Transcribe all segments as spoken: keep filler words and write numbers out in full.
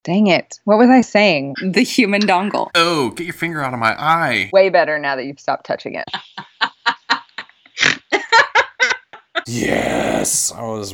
Dang it. What was I saying? The human dongle. Oh, get your finger out of my eye. Way better now that you've stopped touching it. Yes, I was...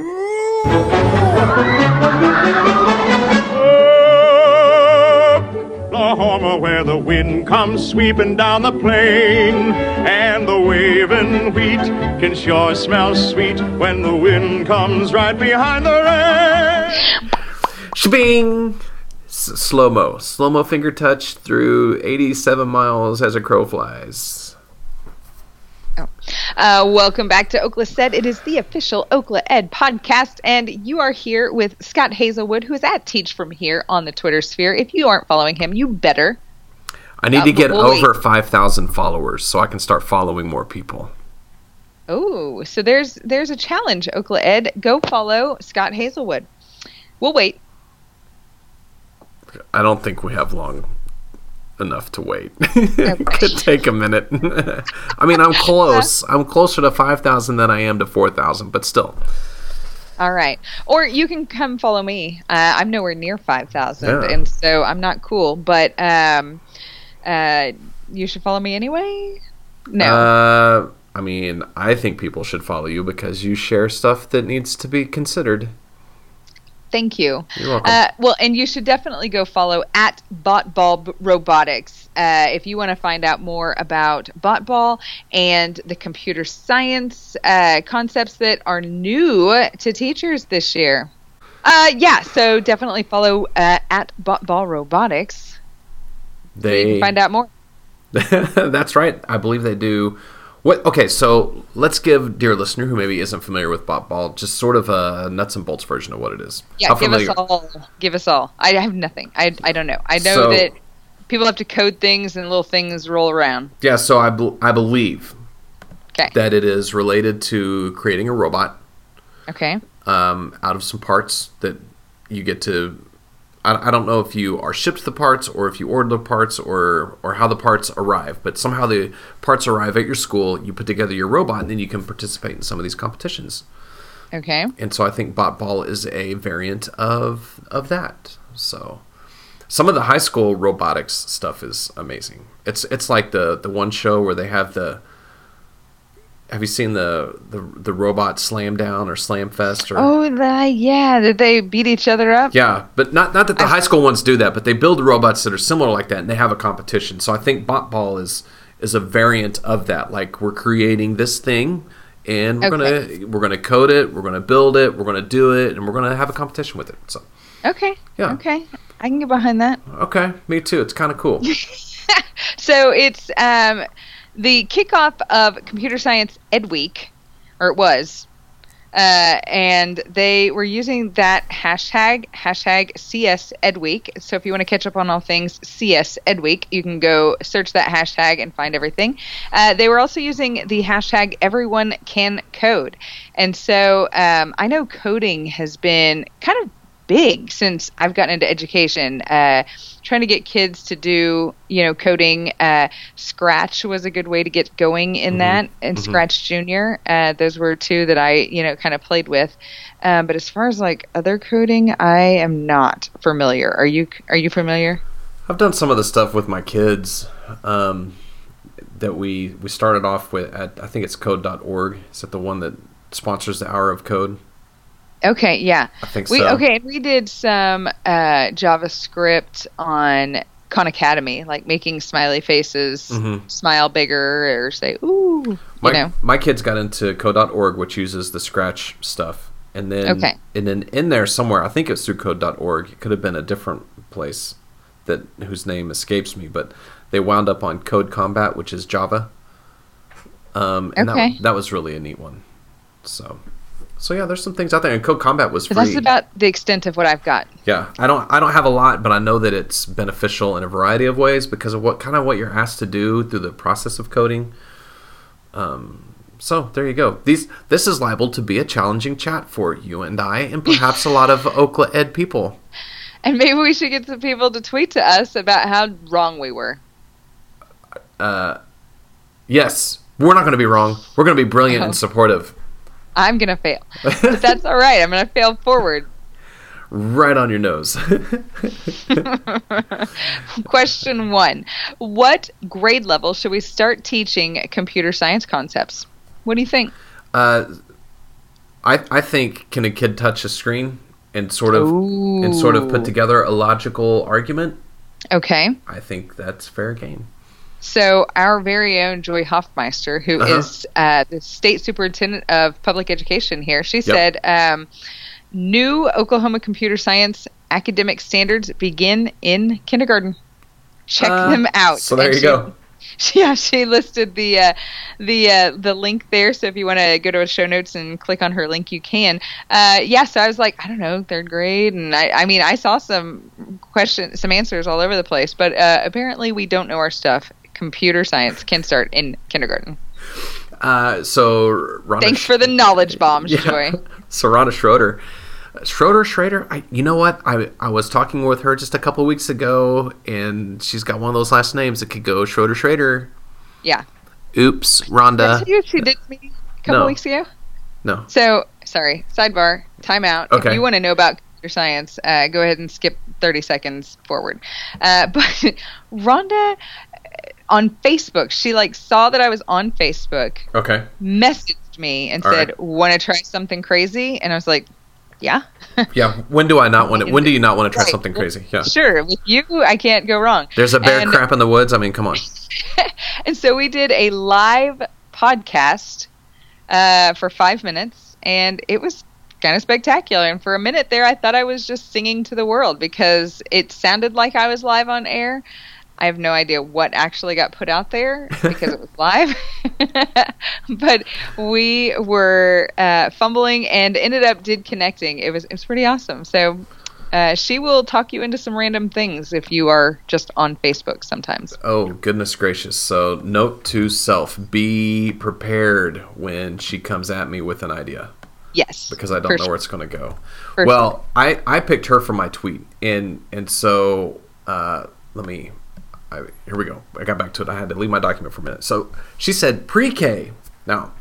Oklahoma, where the wind comes sweeping down the plain, and the waving wheat can sure smell sweet when the wind comes right behind the rain. Shabing! S- slow-mo. Slow-mo finger touch through eighty-seven miles as a crow flies. Oh. Uh, welcome back to Okla Said. It is the official Okla Ed podcast, and you are here with Scott Hazelwood, who is at Teach From Here on the Twitter sphere. If you aren't following him, you better. I need uh, to get we'll over five thousand followers so I can start following more people. Oh, so there's there's a challenge, Okla Ed. Go follow Scott Hazelwood. We'll wait. I don't think we have long enough to wait. It could take a minute. I mean, I'm close. I'm closer to five thousand than I am to four thousand, but still. All right. Or you can come follow me. Uh, I'm nowhere near five thousand, Yeah. and so I'm not cool. But um, uh, you should follow me anyway? No. Uh, I mean, I think people should follow you because you share stuff that needs to be considered. Thank you. You're welcome. Uh, well, and you should definitely go follow at BotBall Robotics uh, if you want to find out more about BotBall and the computer science uh, concepts that are new to teachers this year. Uh, yeah, so definitely follow uh, at BotBall Robotics. They So you can find out more. That's right. I believe they do. What? Okay, so let's give dear listener who maybe isn't familiar with BotBall just sort of a nuts and bolts version of what it is. Yeah, How give familiar? us all. Give us all. I have nothing. I, I don't know. I know So- that people have to code things and little things roll around. Yeah, so I, bel I believe Okay. that it is related to creating a robot Okay. um, out of some parts that you get to. I, I don't know if you are shipped the parts or if you order the parts or or how the parts arrive, but somehow the parts arrive at your school. You put together your robot, and then you can participate in some of these competitions. Okay. And so I think BotBall is a variant of of that. So some of the high school robotics stuff is amazing. It's it's like the the one show where they have the. Have you seen the the, the robot slam down or slam fest or? Oh, the, yeah. Did they beat each other up? Yeah, but not not that the high school ones do that, but they build robots that are similar like that, and they have a competition. So I think BotBall is is a variant of that. Like we're creating this thing, and we're Okay. gonna we're gonna code it, we're gonna build it, we're gonna do it, and we're gonna have a competition with it. So Okay. Yeah. Okay. I can get behind that. okay, me too. It's kind of cool. So it's um, the kickoff of Computer Science Ed Week, or it was, uh, and they were using that hashtag, hashtag C S Ed Week. So if you want to catch up on all things C S Ed Week, you can go search that hashtag and find everything. Uh, they were also using the hashtag Everyone Can Code. And so um, I know coding has been kind of big since I've gotten into education, uh, trying to get kids to do, you know, coding. Uh, Scratch was a good way to get going in Mhm. that, and Mhm. Scratch Junior. Uh, those were two that I, you know, kind of played with. Um, but as far as like other coding, I am not familiar. Are you? Are you familiar? I've done some of the stuff with my kids um, that we we started off with at I think it's code dot org. Is that the one that sponsors the Hour of Code? Okay, yeah. I think We so. okay, and we did some uh, JavaScript on Khan Academy, like making smiley faces Mhm. smile bigger or say ooh, you My, know. my kids got into code dot org, which uses the Scratch stuff, and then Okay. and then in there somewhere, I think it's through code dot org. It could have been a different place that whose name escapes me, but they wound up on Code Combat, which is Java. Um, and Okay. that that was really a neat one. So, so yeah, there's some things out there, and Code Combat was free. But that's about the extent of what I've got. Yeah, I don't I don't have a lot, but I know that it's beneficial in a variety of ways because of what kind of what you're asked to do through the process of coding. Um, so there you go. These this is liable to be a challenging chat for you and I, and perhaps a lot of Okla Ed people. And maybe we should get some people to tweet to us about how wrong we were. Uh, yes, we're not going to be wrong. We're going to be brilliant Oh. and supportive. I'm gonna fail, but that's all right. I'm gonna fail forward. right on your nose. Question one. What grade level should we start teaching computer science concepts? What do you think? Uh, I I think, can a kid touch a screen and sort of Ooh. and sort of put together a logical argument? Okay. I think that's fair game. So our very own Joy Hoffmeister, who Uh-huh. is uh, the state superintendent of public education here, she Yep. said, um, new Oklahoma computer science academic standards begin in kindergarten. Check Uh, them out. So there And you she- go. Yeah, she listed the uh, the uh, the link there. So if you want to go to a show notes and click on her link, you can. Uh, yeah, so I was like, I don't know, third grade, and I, I mean, I saw some questions, some answers all over the place, but uh, apparently we don't know our stuff. Computer science can start in kindergarten. Uh, so Rhonda Thanks Sch- for the knowledge bombs, Yeah. Joy. So Rhonda Schroeder, Schroeder Schrader. I, you know what? I I was talking with her just a couple weeks ago, and she's got one of those last names that could go Schroeder Schrader. Yeah. Oops, Did Rhonda. I tell you she did to me a couple No. weeks ago? No. So, sorry, sidebar, time out. Okay. If you want to know about computer science, uh, go ahead and skip thirty seconds forward. Uh, but Rhonda, uh, on Facebook, she like saw that I was on Facebook, Okay. messaged me and All said, right. want to try something crazy? And I was like, yeah. Yeah. When do I not want to? When do you not want to try Right. something crazy? Yeah. Sure, with you, I can't go wrong. There's a bear And- crap in the woods. I mean, come on. And so we did a live podcast uh, for five minutes, and it was kind of spectacular. And for a minute there, I thought I was just singing to the world because it sounded like I was live on air. I have no idea what actually got put out there because it was live. But we were uh, fumbling and ended up did connecting. It was it was pretty awesome. So uh, she will talk you into some random things if you are just on Facebook sometimes. Oh, goodness gracious. So, note to self, be prepared when she comes at me with an idea, Yes. because I don't for know sure. where it's going to go. For well, I, I picked her for my tweet, and and so uh, let me, I, here we go. I got back to it. I had to leave my document for a minute. So, she said pre-K. Now,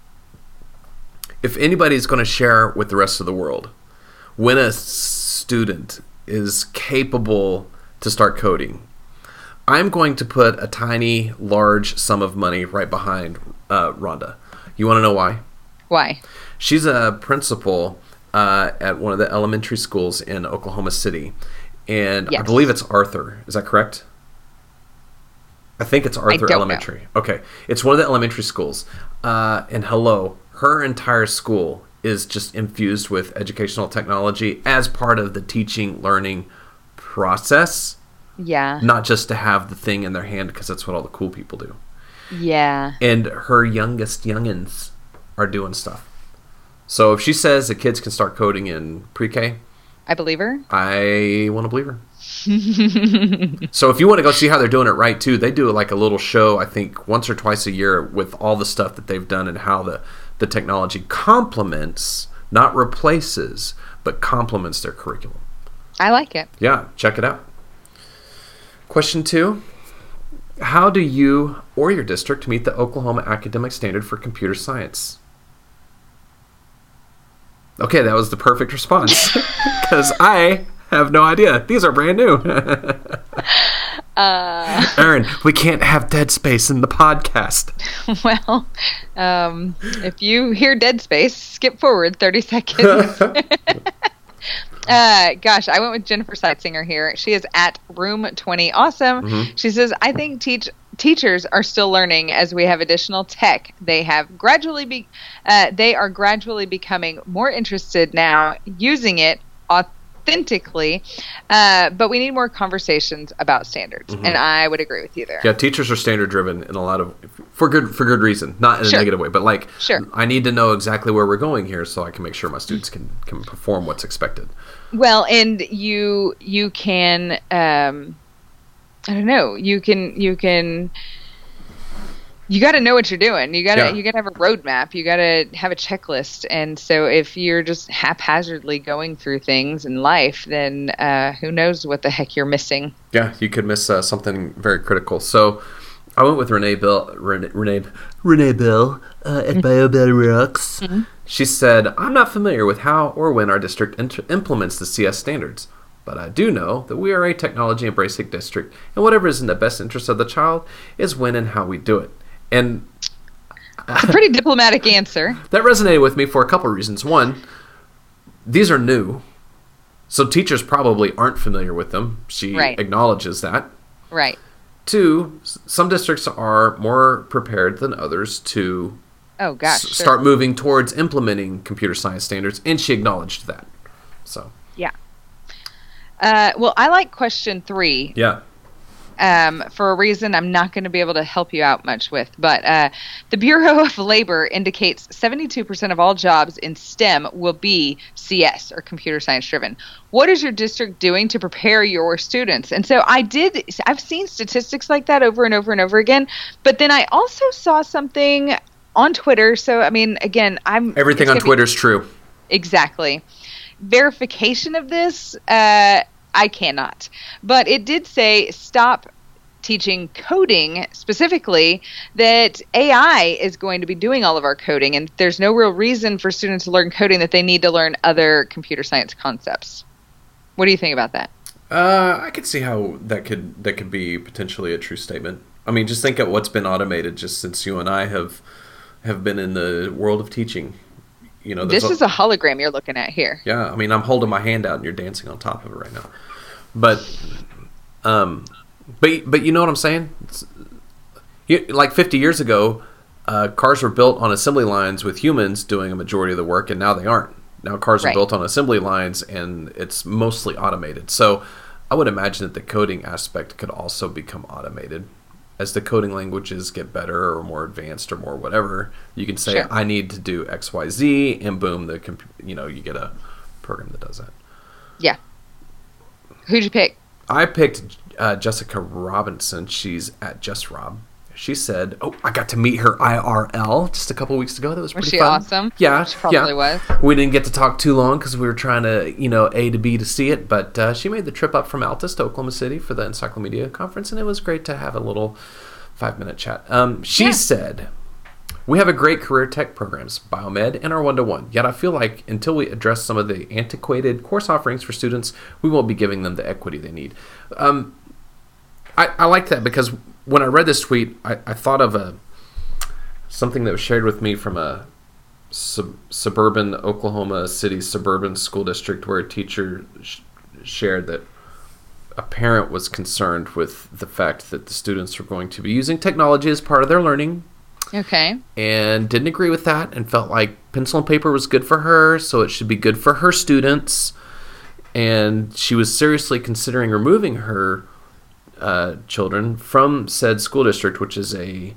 if anybody's going to share with the rest of the world, when a student is capable to start coding, I'm going to put a tiny, large sum of money right behind uh, Rhonda. You want to know why? Why? She's a principal uh, at one of the elementary schools in Oklahoma City, and I Yes. believe it's Arthur. Is that correct? I think it's Arthur don't know. Elementary. Okay, it's one of the elementary schools. Uh, and hello, her entire school is just infused with educational technology as part of the teaching learning process, Yeah. not just to have the thing in their hand because that's what all the cool people do. Yeah. And her youngest youngins are doing stuff. So if she says the kids can start coding in pre-K, I believe her. I want to believe her. So if you want to go see how they're doing it right too, they do like a little show, I think once or twice a year, with all the stuff that they've done and how the, the technology complements, not replaces, but complements their curriculum. I like it. Yeah, check it out. Question two. How do you or your district meet the Oklahoma Academic Standard for Computer Science? Okay, that was the perfect response. Because I have no idea. These are brand new. Uh, Aaron, we can't have dead space in the podcast. well, um, if you hear Dead Space, skip forward thirty seconds. Uh, gosh, I went with Jennifer Seitzinger here. She is at Room twenty Awesome. Mhm. She says, I think teach teachers are still learning as we have additional tech. They have gradually be, uh, they are gradually becoming more interested now using it authentically, uh, but we need more conversations about standards. Mhm. And I would agree with you there. Yeah, teachers are standard driven in a lot of for good for good reason, not in Sure. a negative way, but like Sure. I need to know exactly where we're going here so I can make sure my students can can perform what's expected. Well, and you you can um, I don't know. You can you can you got to know what you're doing. You got to Yeah. you got to have a roadmap. You got to have a checklist. And so if you're just haphazardly going through things in life, then uh, who knows what the heck you're missing? Yeah, you could miss uh, something very critical. So, I went with Renee Bill. Renee Renee, Renee Bill uh, at BioBell Rocks. Mm-hmm. She said, "I'm not familiar with how or when our district inter- implements the C S standards, but I do know that we are a technology-embracing district, and whatever is in the best interest of the child is when and how we do it." And it's a pretty diplomatic answer. That resonated with me for a couple of reasons. One, these are new, so teachers probably aren't familiar with them. She right. acknowledges that. Right. Two, some districts are more prepared than others to oh, gosh, s- sure. start moving towards implementing computer science standards, and she acknowledged that. So yeah. Uh, well, I like question three. Yeah. Um, for a reason I'm not going to be able to help you out much with. But uh, the Bureau of Labor indicates seventy-two percent of all jobs in STEM will be C S, or computer science driven. What is your district doing to prepare your students? And so I did, I've seen statistics like that over and over and over again. But then I also saw something on Twitter. So, I mean, again, I'm... Everything on Twitter is true. Exactly. Verification of this... Uh, I cannot. But it did say stop teaching coding specifically, that A I is going to be doing all of our coding, and there's no real reason for students to learn coding that they need to learn other computer science concepts. What do you think about that? Uh, I could see how that could that could be potentially a true statement. I mean, just think of what's been automated just since you and I have have been in the world of teaching. You know, this is a hologram you're looking at here. Yeah, I mean, I'm holding my hand out and you're dancing on top of it right now. But, um, but but you know what I'm saying? It's, you, like fifty years ago, uh, cars were built on assembly lines with humans doing a majority of the work, and now they aren't. Now cars are right. built on assembly lines, and it's mostly automated. So I would imagine that the coding aspect could also become automated. As the coding languages get better or more advanced or more whatever, you can say, sure. I need to do X, Y, Z, and boom, the comp- you know, you get a program that does that. Yeah. Who'd you pick? I picked uh, Jessica Robinson. She's at Just Rob. She said, "Oh, I got to meet her I R L just a couple weeks ago. That was pretty was she fun. awesome? Yeah, she probably yeah. was. We didn't get to talk too long because we were trying to, you know, A to B to C it. But uh, she made the trip up from Altus to Oklahoma City for the Encyclomedia Conference, and it was great to have a little five-minute chat. Um, she yeah. said, "We have a great career tech programs, biomed, and our one-to-one. Yet I feel like until we address some of the antiquated course offerings for students, we won't be giving them the equity they need." Um, I, I like that because when I read this tweet, I, I thought of a something that was shared with me from a sub, suburban Oklahoma City suburban school district where a teacher sh- shared that a parent was concerned with the fact that the students were going to be using technology as part of their learning. Okay. And didn't agree with that and felt like pencil and paper was good for her, so it should be good for her students. And she was seriously considering removing her uh, children from said school district, which is a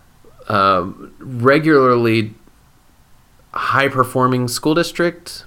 um, regularly high-performing school district.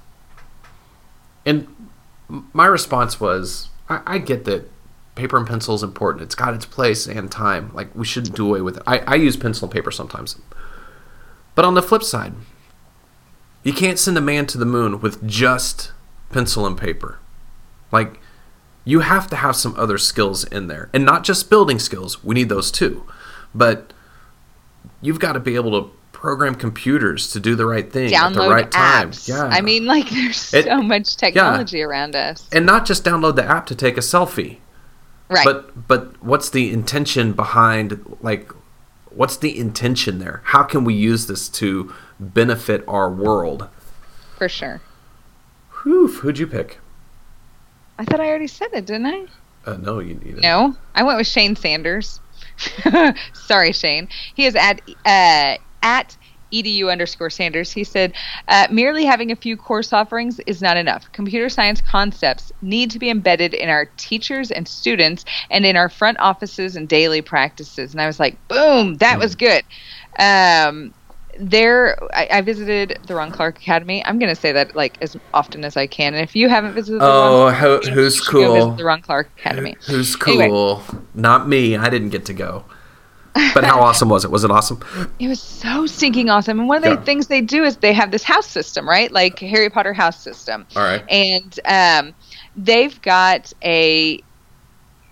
And my response was, I, I get that paper and pencil is important. It's got its place and time. Like, we shouldn't do away with it. I, I use pencil and paper sometimes. But on the flip side, you can't send a man to the moon with just pencil and paper. Like, you have to have some other skills in there. And not just building skills. We need those too. But you've got to be able to program computers to do the right thing download at the right apps. time. Yeah. I mean, like, there's It- so much technology yeah. around us. And not just download the app to take a selfie. Right. But but what's the intention behind, like, what's the intention there? How can we use this to benefit our world? For sure. Whew, who'd you pick? I thought I already said it, didn't I? Uh, no, you need it. No, I went with Shane Sanders. Sorry, Shane. He is at uh, at edu underscore Sanders. He said, uh, merely having a few course offerings is not enough. Computer science concepts need to be embedded in our teachers and students and in our front offices and daily practices. And I was like, boom, that was good. Um, there, I, I visited the Ron Clark Academy. I'm going to say that like as often as I can. And if you haven't visited the Oh, Ron how, Clark, who's you should go cool? visit the Ron Clark Academy. Who's cool? Anyway. Not me. I didn't get to go. But how awesome was it? Was it awesome? It was so stinking awesome. And one of the Yeah. things they do is they have this house system, right? Like Harry Potter house system. All right. And um, they've got a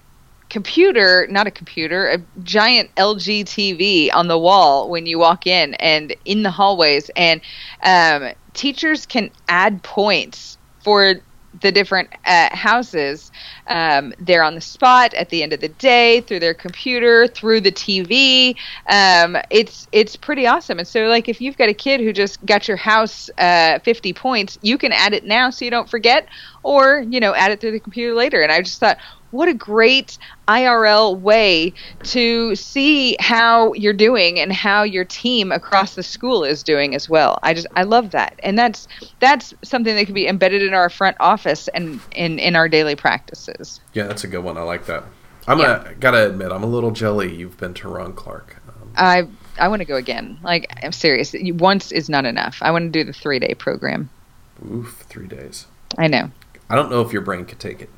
computer, not a computer, a giant L G T V on the wall when you walk in and in the hallways. And um, teachers can add points for the different uh, houses. Um, they're on the spot at the end of the day through their computer, through the T V. Um, it's it's pretty awesome. And so, like, if you've got a kid who just got your house uh, fifty points, you can add it now so you don't forget, or, you know, add it through the computer later. And I just thought, what a great I R L way to see how you're doing and how your team across the school is doing as well. I just I love that. And that's that's something that can be embedded in our front office and in, in our daily practices. Yeah, that's a good one. I like that. I'm Yeah. a, gotta admit, I'm a little jelly you've been to Ron Clark. Um, I I want to go again. Like, I'm serious. Once is not enough. I want to do the three-day program. oof, three days. I know. I don't know if your brain could take it.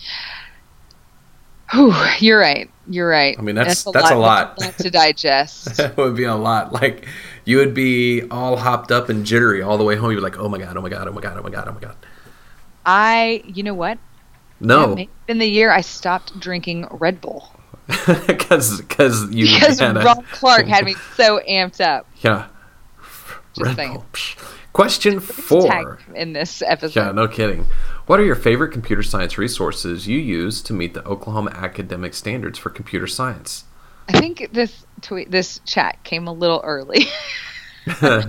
Whew, you're right. You're right. I mean, that's that's a lot. That's a lot to digest. That would be a lot. Like, you would be all hopped up and jittery all the way home. You'd be like, oh my God, oh my God, oh my God, oh my God, oh my God. I, you know what? That No. may have been the year I stopped drinking Red Bull. Because you Because had a- Ron Clark had me so amped up. Yeah. Just Red saying. Bull. Psh. Question Tag four. in this episode. Yeah, no kidding. What are your favorite computer science resources you use to meet the Oklahoma academic standards for computer science? I think this tweet, this chat came a little early. uh,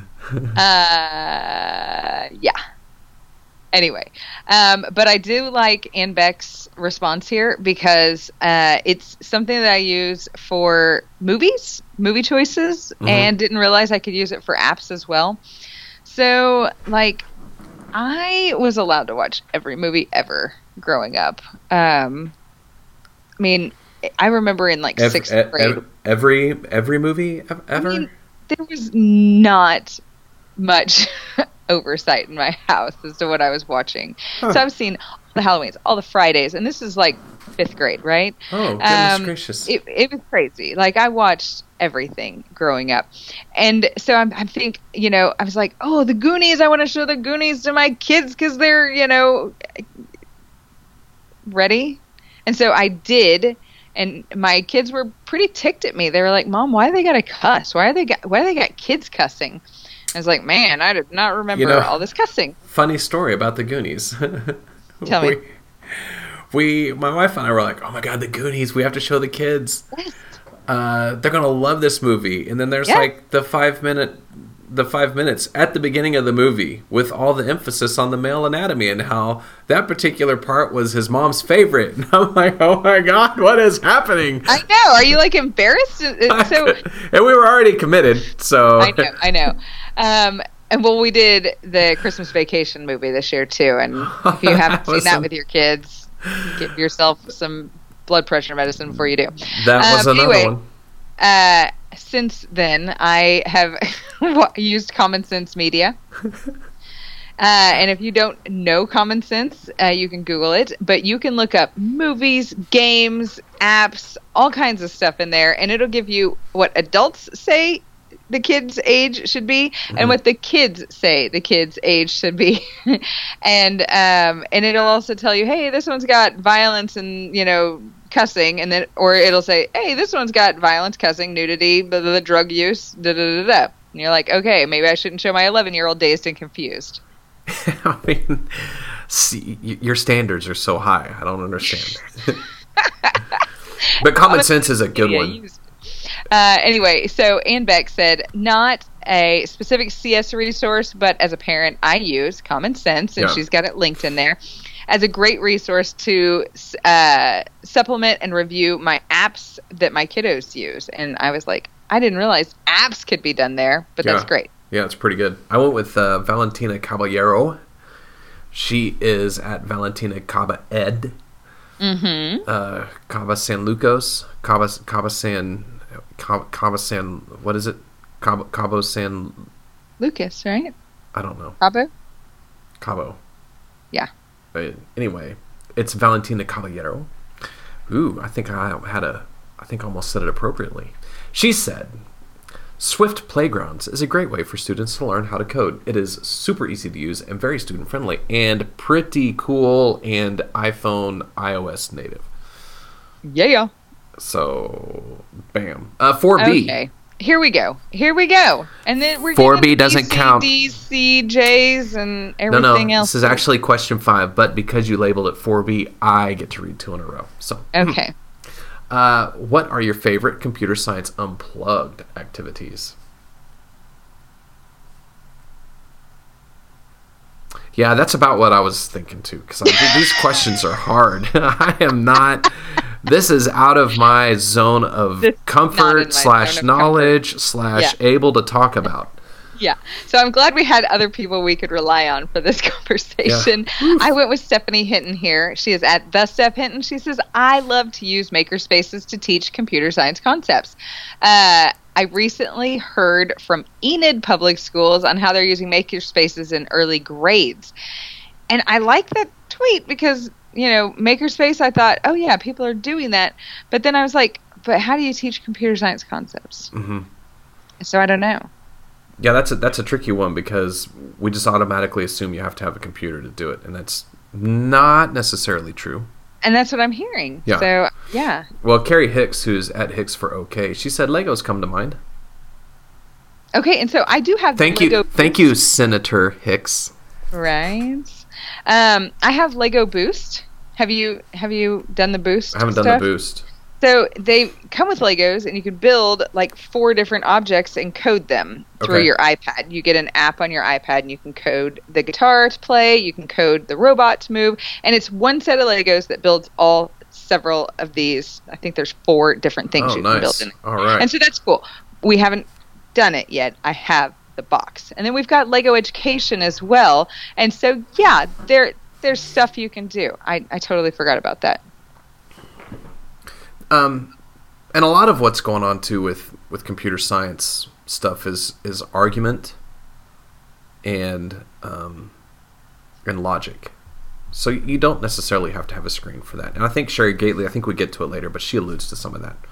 yeah. Anyway, um, but I do like Ann Beck's response here because uh, it's something that I use for movies, movie choices, Mhm. and didn't realize I could use it for apps as well. So, like, I was allowed to watch every movie ever growing up. Um, I mean, I remember in like Ev- sixth e- grade. ev- every every movie ev- ever? I mean, there was not much oversight in my house as to what I was watching. Huh. So I've seen all the Halloweens, all the Fridays, and this is like fifth grade, right? Oh, goodness Um, gracious. It, it was crazy. Like, I watched everything growing up. And so I'm, I think, you know, I was like, oh, the Goonies, I want to show the Goonies to my kids because they're, you know, ready. And so I did. And my kids were pretty ticked at me. They were like, Mom, why do they got to cuss? Why are they got, why do they got kids cussing? I was like, man, I did not remember You know- all this cussing. Funny story about the Goonies. Tell me. we, we, my wife and I were like, oh my God, the Goonies, we have to show the kids. Yes. Uh, they're going to love this movie. And then there's Yeah. like the five minute, the five minutes at the beginning of the movie with all the emphasis on the male anatomy and how that particular part was his mom's favorite. And I'm like, oh my God, what is happening? I know. Are you like embarrassed? So and we were already committed. So I know, I know. Um, and well, we did the Christmas Vacation movie this year too. And if you haven't seen that Awesome. with your kids, give yourself some blood pressure medicine before you do. that was Um, another anyway, one. Uh, since then, I have used Common Sense Media. Uh, and if you don't know Common Sense, uh, you can Google it. But you can look up movies, games, apps, all kinds of stuff in there, and it'll give you what adults say the kids' age should be, Mm-hmm. and what the kids say the kids' age should be. and um, and it'll also tell you, hey, this one's got violence and, you know, cussing, and then, or it'll say, hey, this one's got violence, cussing, nudity, blah, blah, blah, drug use, da da da da. And you're like, okay, maybe I shouldn't show my eleven-year-old dazed and confused. I mean, see, y- your standards are so high. I don't understand. But common sense is a good Yeah, one. used. Uh, anyway, so Ann Beck said, not a specific C S resource, but as a parent, I use Common Sense, and Yeah. she's got it linked in there, as a great resource to uh, supplement and review my apps that my kiddos use. And I was like, I didn't realize apps could be done there, but that's Yeah. great. Yeah, it's pretty good. I went with uh, Valentina Caballero. She is at Valentina Caba Ed. Mm-hmm. Uh, Caba San Lucas. Caba, Caba San... Caba, Caba San... What is it? Cabo, Cabo San... Lucas, right? I don't know. Cabo? Cabo. Yeah. Uh, anyway, it's Valentina Caballero. Ooh, I think I had a... I think I almost said it appropriately. She said... Swift Playgrounds is a great way for students to learn how to code. It is super easy to use and very student friendly and pretty cool and iPhone iOS native. Yeah. So, bam. Uh, four B. Okay. Here we go. Here we go. And then we're four B getting doesn't B, C, count. D, C, J's, and No, everything no. else. This is actually question five, but because you labeled it four B, I get to read two in a row. So, Okay. uh, what are your favorite computer science unplugged activities? Yeah, that's about what I was thinking too. Because these questions are hard. I am not. This is out of my zone of This is not in comfort my slash zone of knowledge slash Yeah. able to talk about. Yeah. So I'm glad we had other people we could rely on for this conversation. I went with Stephanie Hinton here. She is at the Steph Hinton. She says, I love to use makerspaces to teach computer science concepts. Uh, I recently heard from Enid Public Schools on how they're using makerspaces in early grades. And I like that tweet because, you know, makerspace, I thought, oh yeah, people are doing that. But then I was like, but how do you teach computer science concepts? Mm-hmm. So I don't know. Yeah, that's a, that's a tricky one because we just automatically assume you have to have a computer to do it, and that's not necessarily true. And that's what I'm hearing. Yeah. So, yeah. Well, Carrie Hicks, who's at Hicks for OK, she said Legos come to mind. Okay, and so I do have Thank Lego you, Boost, thank you, Senator Hicks. Right. Um, I have Lego Boost. Have you have you done the Boost? I haven't done stuff? the Boost. So they come with Legos, and you can build like four different objects and code them through Okay. your iPad. You get an app on your iPad, and you can code the guitar to play. You can code the robot to move, and it's one set of Legos that builds all several of these. I think there's four different things Oh, you can build nice. in it. All right. And so that's cool. We haven't done it yet. I have the box, and then we've got Lego Education as well. And so yeah, there there's stuff you can do. I I totally forgot about that. Um, and a lot of what's going on too with, with computer science stuff is is argument and um, and logic. So you don't necessarily have to have a screen for that. And I think Sherry Gately, I think we get to it later, but she alludes to some of that.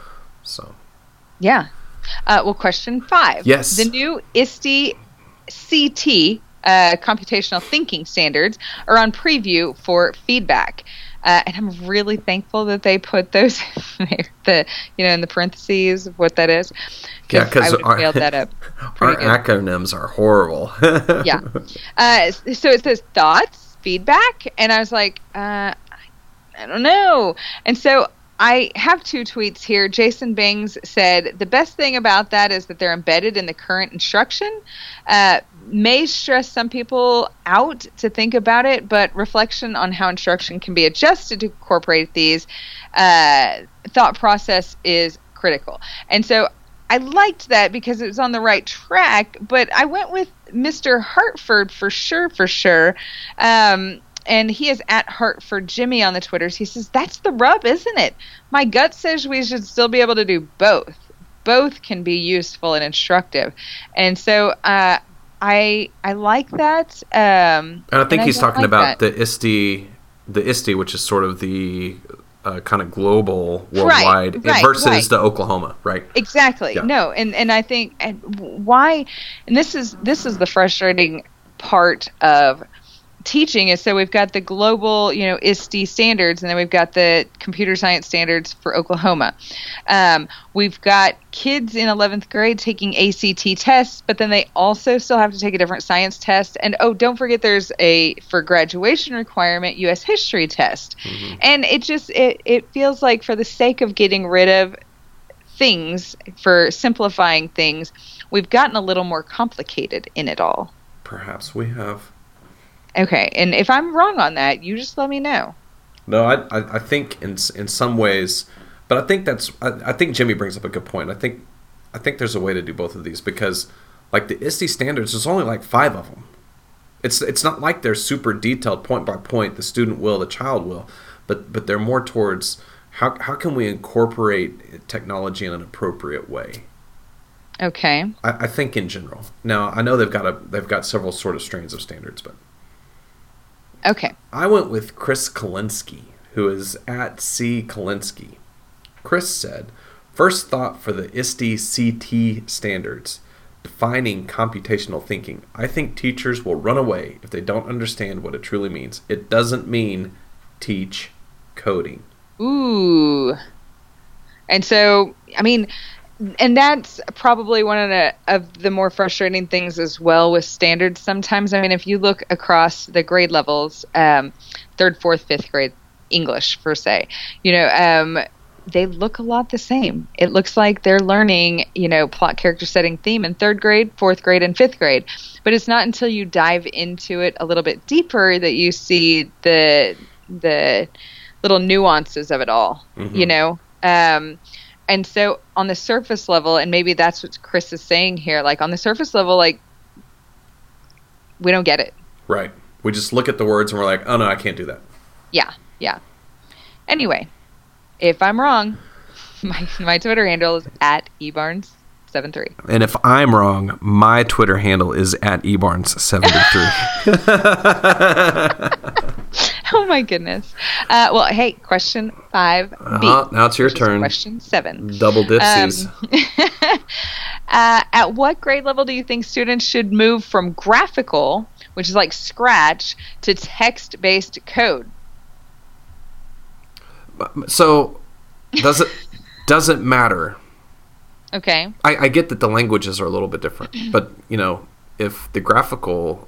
So Yeah. Uh, well, question five. Yes. The new I S T E C T uh, computational thinking standards are on preview for feedback. Uh, and I'm really thankful that they put those in there, the you know in the parentheses of what that is. Yeah, because I would have failed that up. Our pretty good. acronyms are horrible. Yeah. Uh, so it says thoughts, feedback, and I was like, uh, I don't know. And so I have two tweets here. Jason Bings said, the best thing about that is that they're embedded in the current instruction. Uh, may stress some people out to think about it, but reflection on how instruction can be adjusted to incorporate these uh, thought process is critical. And so I liked that because it was on the right track, but I went with Mister Hartford for sure, for sure. Um, and he is at Hartford Jimmy on the Twitters. He says, that's the rub, isn't it? My gut says we should still be able to do both. Both can be useful and instructive. And so uh, I I like that. Um, And I think and he's don't talking like about that. the I S T E, the I S T E, which is sort of the uh, kind of global, worldwide, right, versus right. the Oklahoma, right? Exactly. Yeah. No, and and I think and why, and this is this is the frustrating part of teaching is so we've got the global, you know, I S T E standards, and then we've got the computer science standards for Oklahoma. Um, we've got kids in eleventh grade taking A C T tests, but then they also still have to take a different science test. And oh, don't forget there's a, for graduation requirement, U S history test. Mm-hmm. And it just, it, it feels like for the sake of getting rid of things, for simplifying things, we've gotten a little more complicated in it all. Perhaps we have. Okay, and if I'm wrong on that, you just let me know. No, I, I, I think in in some ways, but I think that's I, I think Jimmy brings up a good point. I think I think there's a way to do both of these because, like the I S T E standards, there's only like five of them. It's it's not like they're super detailed point by point. The student will, the child will, but but they're more towards how how can we incorporate technology in an appropriate way. Okay. I, I think in general. Now I know they've got a they've got several sort of strains of standards, but. Okay. I went with Chris Kalinsky, who is at C. Kalinsky. Chris said, first thought for the I S T E C T standards, defining computational thinking. I think teachers will run away if they don't understand what it truly means. It doesn't mean teach coding. Ooh. And so, I mean, and that's probably one of the of the more frustrating things as well with standards sometimes. I mean, if you look across the grade levels, um, third, fourth, fifth grade English, per se, you know, um, they look a lot the same. It looks like they're learning, you know, plot, character, setting, theme in third grade, fourth grade, and fifth grade. But it's not until you dive into it a little bit deeper that you see the the little nuances of it all, mm-hmm. you know? Um, and so on the surface level, and maybe that's what Chris is saying here, like on the surface level, like we don't get it. Right. We just look at the words and we're like, oh no, I can't do that. Yeah. Yeah. Anyway, if I'm wrong, my, my Twitter handle is at ebarnes seventy-three. And if I'm wrong, my Twitter handle is at ebarnes seventy-three. Oh my goodness. Uh, well, hey, question five B. Uh-huh. Now it's your turn. Question seven. Double dipsies. Um, uh, at what grade level do you think students should move from graphical, which is like Scratch, to text-based code? So, does it doesn't matter. Okay. I, I get that the languages are a little bit different, but you know, if the graphical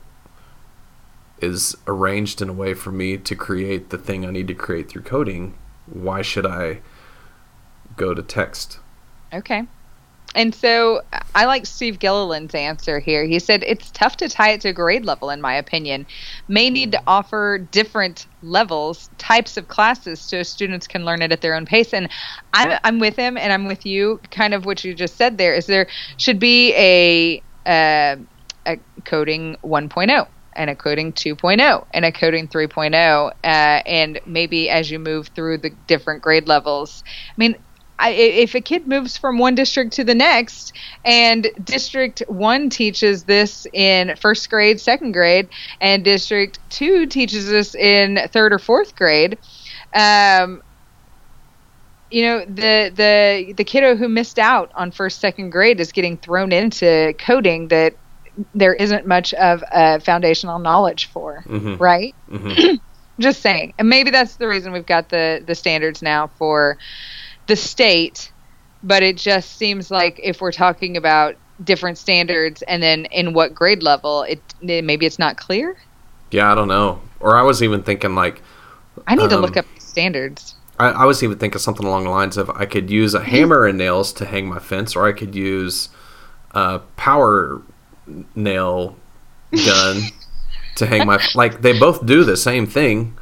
is arranged in a way for me to create the thing I need to create through coding, why should I go to text? Okay. And so I like Steve Gilliland's answer here. He said, it's tough to tie it to grade level, in my opinion. May need to offer different levels, types of classes, so students can learn it at their own pace. And I'm, I'm with him, and I'm with you, kind of what you just said there, is there should be a, uh, a coding one point oh. and a coding two point oh and a coding three point oh. Uh, and maybe as you move through the different grade levels, I mean, I, if a kid moves from one district to the next and district one teaches this in first grade, second grade, and district two teaches this in third or fourth grade, um, you know, the, the, the kiddo who missed out on first, second grade is getting thrown into coding that there isn't much of a foundational knowledge for, mm-hmm. right? Mm-hmm. Just saying. And maybe that's the reason we've got the, the standards now for the state, but it just seems like if we're talking about different standards and then in what grade level, it, it maybe it's not clear. Yeah, I don't know. Or I was even thinking like... I need um, to look up the standards. I, I was even thinking something along the lines of I could use a hammer and nails to hang my fence, or I could use a power nail gun to hang my... Like, they both do the same thing.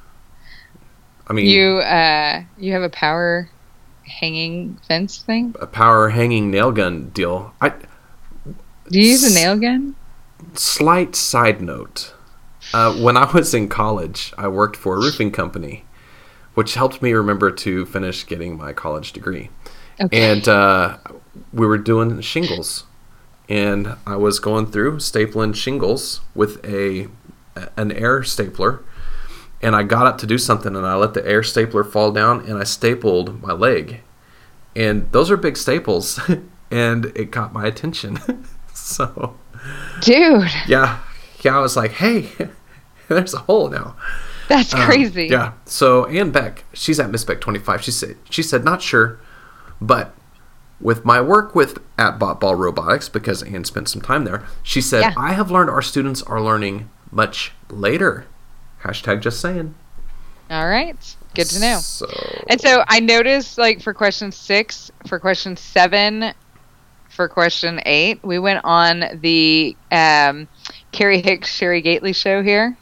I mean... You, uh, you have a power... hanging fence thing? A power hanging nail gun deal. I Do you use a nail gun? Slight side note. Uh, when I was in college, I worked for a roofing company, which helped me remember to finish getting my college degree. Okay. And uh, we were doing shingles. And I was going through stapling shingles with a an air stapler. And I got up to do something, and I let the air stapler fall down, and I stapled my leg. And those are big staples, and it caught my attention. So, dude. Yeah. Yeah, I was like, hey, there's a hole now. That's um, crazy. Yeah. So, Ann Beck, she's at Miss Beck twenty-five. She said, she said, not sure, but with my work with at Bot Ball Robotics, because Ann spent some time there, she said, yeah. I have learned our students are learning much later. Hashtag just saying. All right. Good to know. So, and so I noticed, like, for question six, for question seven, for question eight, we went on the um, Carrie Hicks, Sherry Gately show here.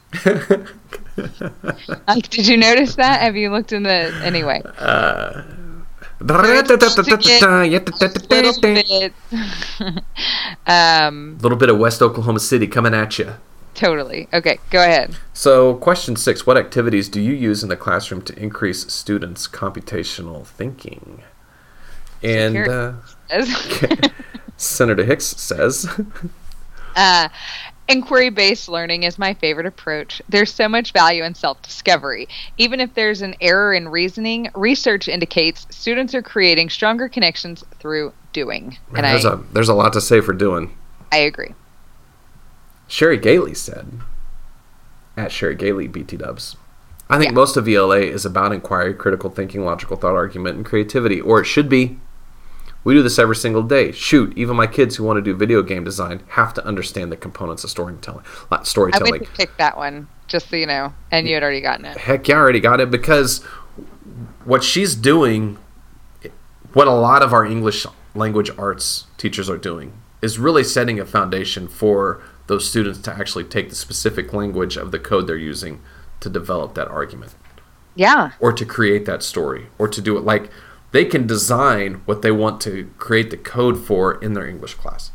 Like, did you notice that? Have you looked in the... Anyway. Uh... little bit, um, little bit of West Oklahoma City coming at you. Totally. Okay, go ahead. So, question six, what activities do you use in the classroom to increase students' computational thinking? And uh, Senator Hicks says... uh, inquiry-based learning is my favorite approach. There's so much value in self-discovery. Even if there's an error in reasoning, research indicates students are creating stronger connections through doing. Man, and there's, I, a, there's a lot to say for doing. I agree. Sherry Gately said, at Sherry Gately, B T Dubs, I think Yeah. most of E L A is about inquiry, critical thinking, logical thought, argument, and creativity, or it should be. We do this every single day. Shoot, even my kids who want to do video game design have to understand the components of storytelling. Uh, I storytelling. went to pick that one, just so you know, and you had already gotten it. Heck yeah, I already got it, because what she's doing, what a lot of our English language arts teachers are doing, is really setting a foundation for those students to actually take the specific language of the code they're using to develop that argument, Yeah. or to create that story, or to do it. Like, they can design what they want to create the code for in their English class.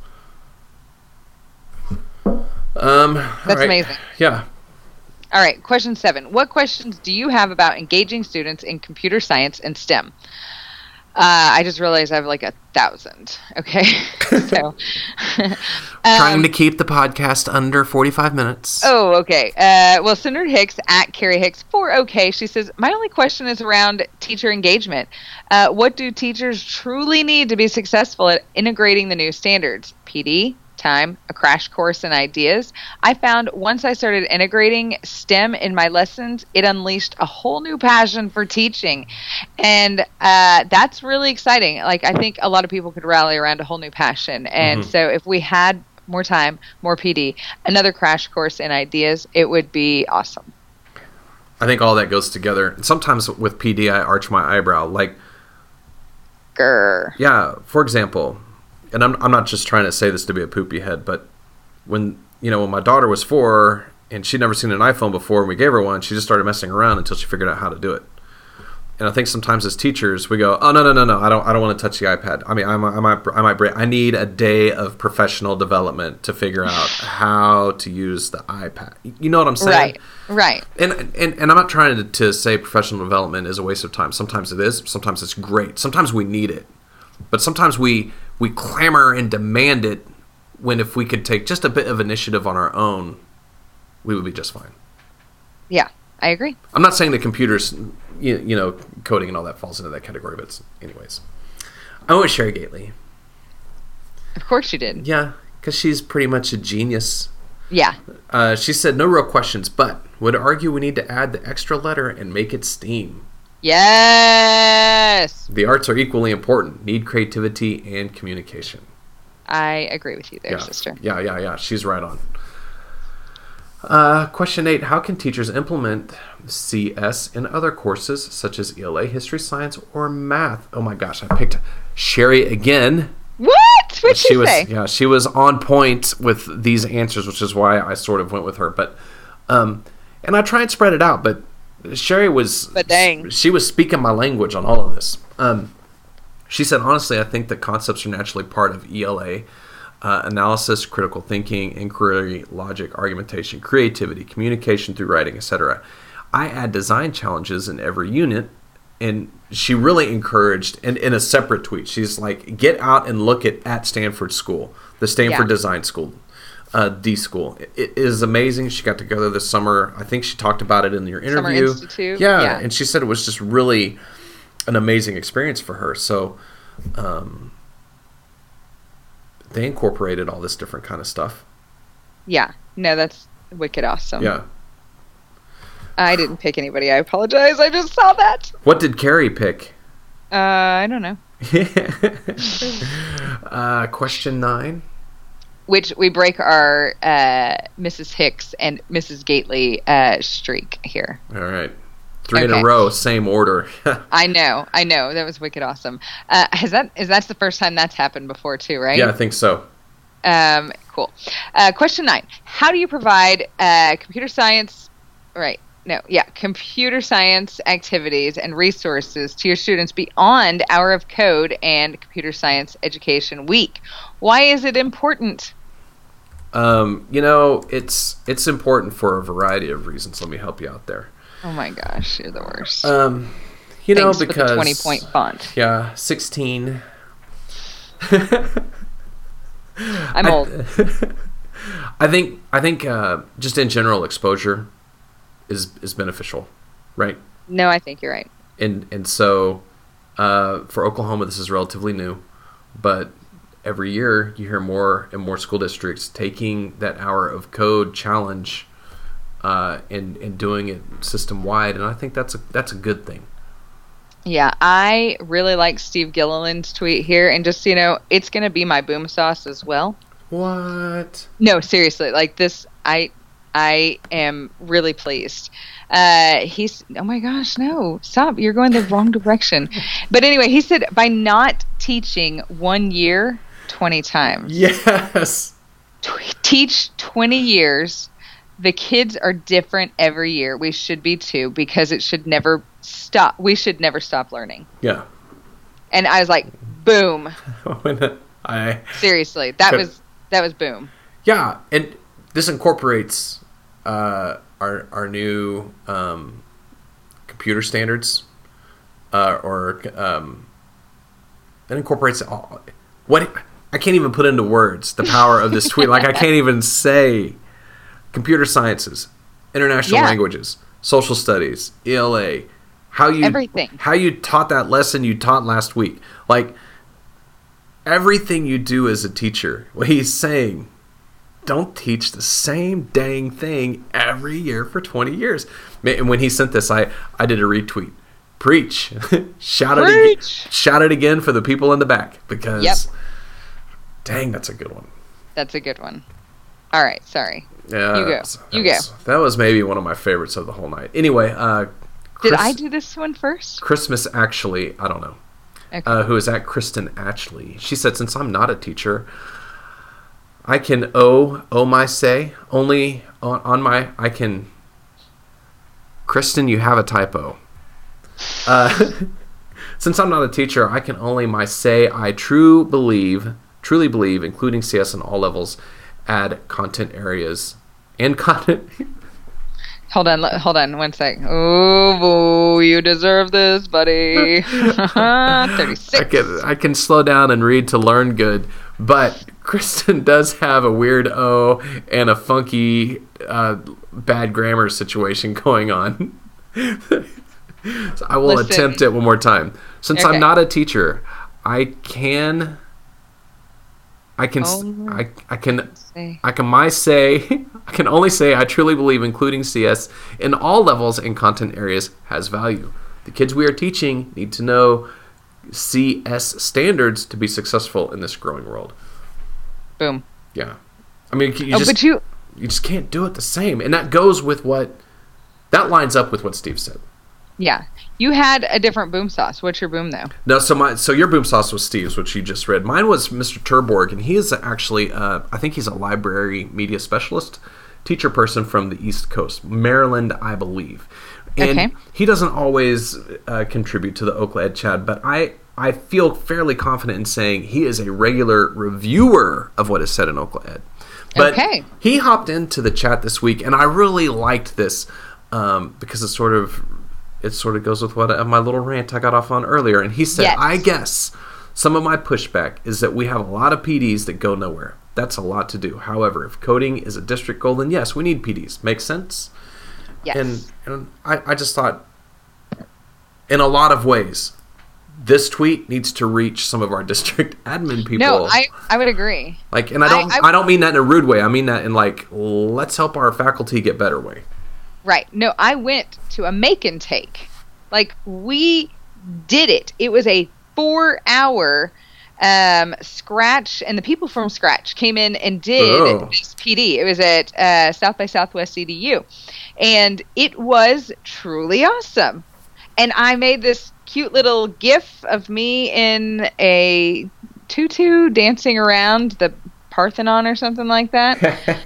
Um, That's all right. amazing. Yeah. All right, question seven. What questions do you have about engaging students in computer science and STEM? Uh, I just realized I have like a thousand. Okay, so um, Trying to keep the podcast under forty-five minutes. Oh, okay. Uh, well, Senator Hicks at Carrie Hicks for okay. She says, my only question is around teacher engagement. Uh, what do teachers truly need to be successful at integrating the new standards? P D, time, a crash course in ideas. I found once I started integrating STEM in my lessons, it unleashed a whole new passion for teaching. And uh, that's really exciting. Like, I think a lot of people could rally around a whole new passion. And Mm-hmm. so if we had more time, more P D, another crash course in ideas, it would be awesome. I think all that goes together. Sometimes with P D, I arch my eyebrow. Like, Grr. yeah, for example, and I'm I'm not just trying to say this to be a poopy head, but when you know when my daughter was four and she'd never seen an iPhone before, and we gave her one, she just started messing around until she figured out how to do it. And I think sometimes as teachers we go, oh no no no no, I don't I don't want to touch the iPad. I mean I might I might I might break. I need a day of professional development to figure out how to use the iPad. You know what I'm saying? Right, right. And, and and I'm not trying to, to say professional development is a waste of time. Sometimes it is. Sometimes it's great. Sometimes we need it. But sometimes we we clamor and demand it, when if we could take just a bit of initiative on our own, we would be just fine. Yeah, I agree. I'm not saying that computers, you, you know, coding and all that falls into that category, but it's, anyways. I went with Sherry Gately. Of course you did. Yeah, because she's pretty much a genius. Yeah. Uh, she said, no real questions, but would argue we need to add the extra letter and make it STEAM. Yes. The arts are equally important. Need creativity and communication. I agree with you there, Yeah, sister. yeah, yeah, yeah. She's right on. Uh, question eight. How can teachers implement C S in other courses such as E L A, history, science, or math? Oh my gosh, I picked Sherry again. What? What'd she, She was, say? yeah, she was on point with these answers, which is why I sort of went with her. But, um, and I try and spread it out, but Sherry was, But dang. she was speaking my language on all of this. Um, she said, honestly, I think that concepts are naturally part of E L A. Uh, analysis, critical thinking, inquiry, logic, argumentation, creativity, communication through writing, et cetera. I add design challenges in every unit, and she really encouraged, and in a separate tweet, she's like, get out and look at, at Stanford School, the Stanford Yeah. Design School, uh, D School. It, it is amazing. She got together this summer. I think she talked about it in your Summer interview. Institute, Yeah, yeah. and she said it was just really an amazing experience for her. So, um, they incorporated all this different kind of stuff. Yeah. No, that's wicked awesome. Yeah. I didn't pick anybody. I apologize. I just saw that. What did Carrie pick? Uh, I don't know. uh, question nine. Which we break our uh, Missus Hicks and Missus Gately uh, streak here. All right. Three in Okay. a row, same order. I know, I know. That was wicked awesome. Uh, has that is that's the first time that's happened before too, right? Yeah, I think so. Um, cool. Uh, question nine: how do you provide uh, computer science? Right. No. Yeah. Computer science activities and resources to your students beyond Hour of Code and Computer Science Education Week. Why is it important? Um, you know, it's it's important for a variety of reasons. Let me help you out there. Oh my gosh, you're the worst. Um, you know, Thanks for the because twenty point font. Yeah, sixteen. I'm I- old. I think I think uh, just in general exposure is is beneficial, right? No, I think you're right. And and so uh, for Oklahoma, this is relatively new, but every year you hear more and more school districts taking that Hour of Code challenge uh, and and doing it system wide, and I think that's a that's a good thing. Yeah, I really like Steve Gilliland's tweet here, and just so you know, it's going to be my boom sauce as well. What? No, seriously, like this, I I am really pleased. Uh, he's, oh my gosh, no, stop, you're going the wrong direction. But anyway, he said, by not teaching one year twenty times. Yes. T- teach twenty years. The kids are different every year. We should be too, because it should never stop. We should never stop learning. Yeah. And I was like, boom. I Seriously, that was that was boom. Yeah, and this incorporates uh, our our new um, computer standards, uh, or um, it incorporates all, what I can't even put into words the power of this tweet. Like I can't even say computer sciences, international Yeah. languages, social studies, E L A, how you Everything. how you taught that lesson you taught last week, like. Everything you do as a teacher, what he's saying, don't teach the same dang thing every year for twenty years. And when he sent this, I, I did a retweet. Preach. shout, it again, Preach. shout it again for the people in the back, because Yep. dang, that's a good one. That's a good one. All right, sorry. Yeah, You go. that You was, go. That was maybe one of my favorites of the whole night. Anyway, uh, Did Chris- I do this one first? Christmas actually, I don't know. Okay. Uh, who is at Kristen Atchley. She said, since I'm not a teacher, I can owe, owe my say, only on, on my, I can, Kristen, you have a typo. Uh, since I'm not a teacher, I can only my say, I true believe, truly believe, including C S in all levels, add content areas and content. Hold on, le- hold on, one sec. Oh, boo, you deserve this, buddy. thirty-six. I can, I can slow down and read to learn good, but Kristen does have a weird O and a funky uh, bad grammar situation going on. So I will Listen. attempt it one more time. Since Okay. I'm not a teacher, I can, I can, s- Only I, I can, say. I can my say, I can only say I truly believe including C S in all levels and content areas has value. The kids we are teaching need to know C S standards to be successful in this growing world. Boom. Yeah. I mean, you Oh, just, but you, you just can't do it the same. And that goes with what, that lines up with what Steve said. yeah, you had a different boom sauce. What's your boom though? No, so my so your boom sauce was Steve's, which you just read. Mine was Mister Terborg, and he is actually, uh, I think he's a library media specialist, teacher person from the East Coast, Maryland, I believe. And Okay. he doesn't always uh, contribute to the Oakland Ed Chat, but I, I feel fairly confident in saying he is a regular reviewer of what is said in Oakland Ed. But Okay. he hopped into the chat this week, and I really liked this um, because it sort of it sort of goes with what uh, my little rant I got off on earlier. And he said, Yes. I guess some of my pushback is that we have a lot of P Ds that go nowhere. That's a lot to do. However, if coding is a district goal, then yes, we need P Ds. Makes sense? Yes. And, and I, I just thought, in a lot of ways, this tweet needs to reach some of our district admin people. no, I, I would agree. Like, and I don't, I- I, I- don't mean that in a rude way. I mean that in like, let's help our faculty get better way. Right. No, I went to a make and take. Like, we did it. It was a four hour um, Scratch, and the people from Scratch came in and did Oh. this P D. It was at uh, South by Southwest E D U. And it was truly awesome. And I made this cute little gif of me in a tutu dancing around the Parthenon or something like that.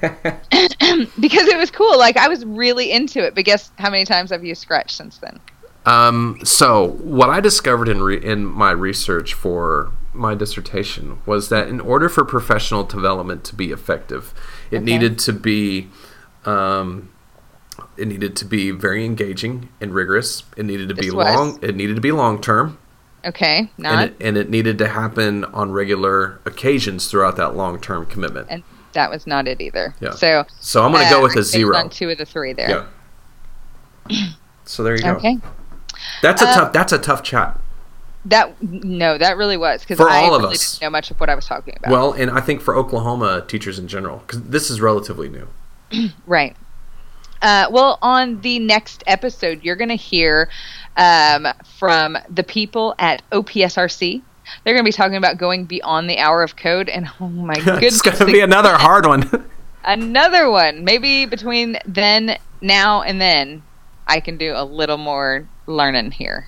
Because it was cool. Like, I was really into it. But guess how many times I've used Scratch since then? Um, so what I discovered in re- in my research for my dissertation was that in order for professional development to be effective, it Okay. needed to be, um, it needed to be very engaging and rigorous. It needed to be This was. long. It needed to be long term, Okay, and not. it, and it needed to happen on regular occasions throughout that long term commitment. And that was not it either. Yeah. So, So I'm going to uh, go with I a failed zero. on two of the three there. Yeah. So there you go. Okay. That's a Uh, tough. That's a tough chat. That no, that really was because For I all of really us. didn't know much of what I was talking about. Well, and I think for Oklahoma teachers in general, because this is relatively new. Right. Uh, well, on the next episode, you're going to hear um, from the people at O P S R C. They're going to be talking about going beyond the hour of code, and oh my goodness. It's going to be another hard one. Another one. Maybe between then, now, and then, I can do a little more learning here.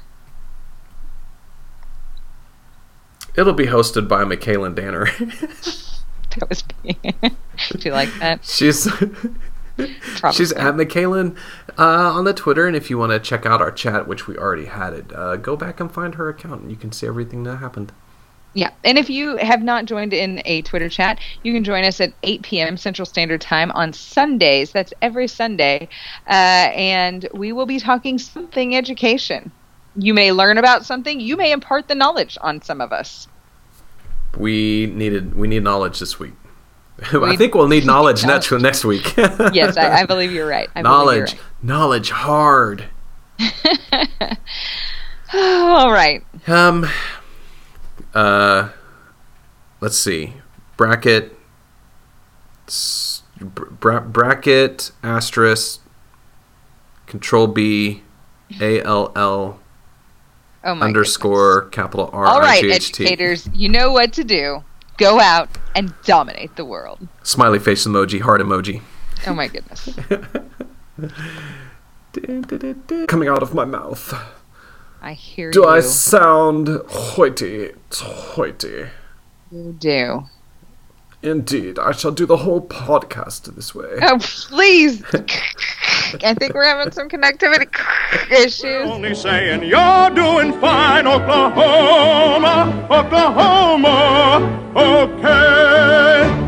It'll be hosted by Michaela Danner. That was me. Do you like that? She's Probably. she's at Michaela uh, on the Twitter, and if you want to check out our chat, which we already had it, uh, go back and find her account, and you can see everything that happened. Yeah, and if you have not joined in a Twitter chat, you can join us at eight p.m. Central Standard Time on Sundays. That's every Sunday, uh, and we will be talking something education. You may learn about something. You may impart the knowledge on some of us. We needed we need knowledge this week. We, I think we'll need knowledge, knowledge. next next week. Yes, I, I believe you're right. I knowledge, you're right. knowledge, hard. All right. Um. Uh. Let's see. Bracket. Bra- bracket asterisk. Control B. A L L. Oh my underscore goodness. capital R. All right, I G H T. educators, you know what to do. Go out and dominate the world. Smiley face emoji, heart emoji. Oh my goodness. Coming out of my mouth. I hear do you. Do I sound hoity-toity? You do. Indeed, I shall do the whole podcast this way. Oh, please. I think we're having some connectivity issues. Only saying you're doing fine, Oklahoma, Oklahoma, okay.